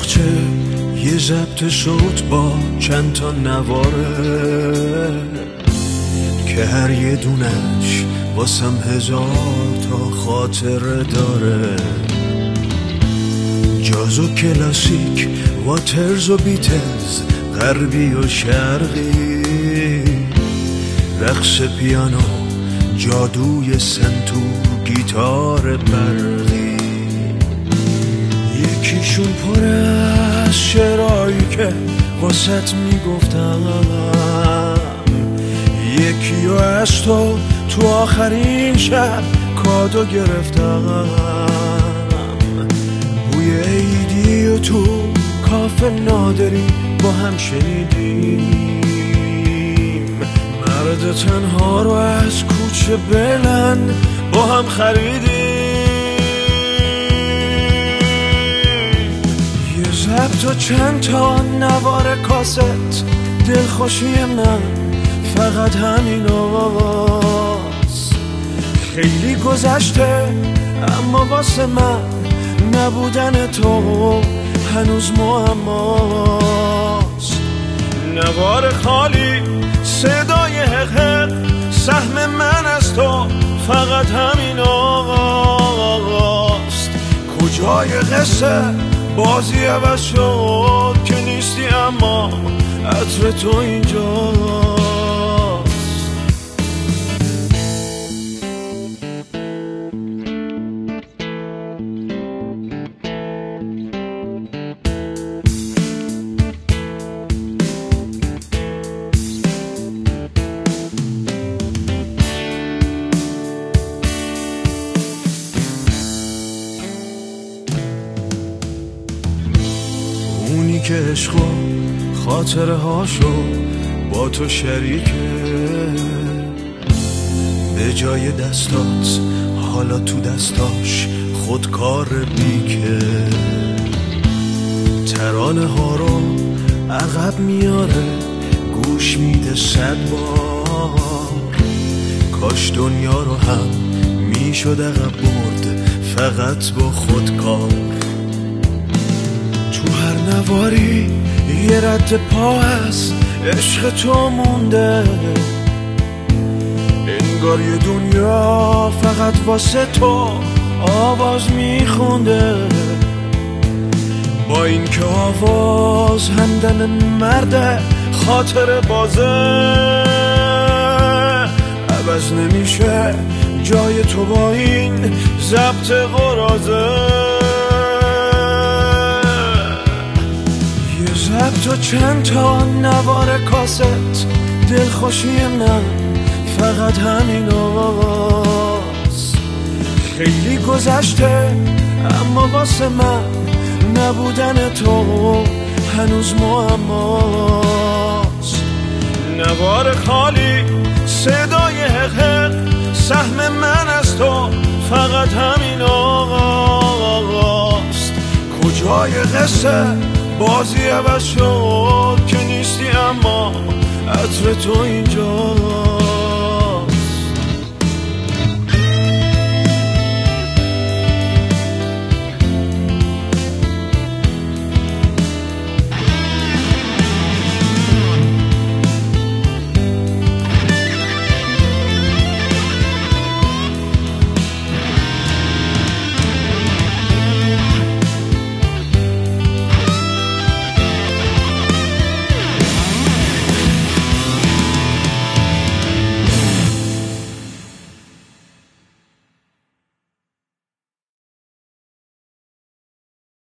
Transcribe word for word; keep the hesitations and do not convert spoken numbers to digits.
تاقچه یه ضبط صوت با چند تا نواره که هر یه دونش واسم هزار تا خاطره داره. جاز و کلاسیک، واترز و بیتلز، غربی و شرقی، رقص پیانو، جادوی سنتور، گیتار برقی. یکیشون پر از شعرهایی که واسط میگفتم، یکی رو از تو تو آخرین شب کادو گرفتم. بوی عیدی و تو کافه نادری با هم شنیدیم، مرد تنها رو از کوچه بلند با هم خریدیم. یه ضبط و چند تا نوار کاست، دلخوشی من فقط همین آواز. خیلی گذشته اما واسه من نبودن تو هنوز معماست. نوار خالی، صدای حق، سهم من از تو فقط همین آقاست. کجای قصه بازی عوض شد که نیستی اما عطر تو اینجاست. اونی که عشق و خاطره هاشو با تو شریکه، به جای دستات حالا تو دستاش خودکار بیکه. ترانه ها رو عقب میاره، گوش میده صد بار. کاش دنیا رو هم میشد عقب برد فقط با خودکار. تو هر نواری یه رد پا هست، عشق تو مونده، انگار یه دنیا فقط واسه تو آواز میخونده. با این که آواز همدم مرده، خاطر بازه عوض نمیشه جای تو با این ضبط قرازه. ضبط و چند تا نوار کاست، دلخوشی من فقط همین آواز. خیلی گذشته اما واسه من نبودن تو هنوز معماست. نوار خالی، صدای حق، سهم من از تو فقط همین آقاست. کجای قصه بازی عوض شد که نیستی اما عطر تو اینجا.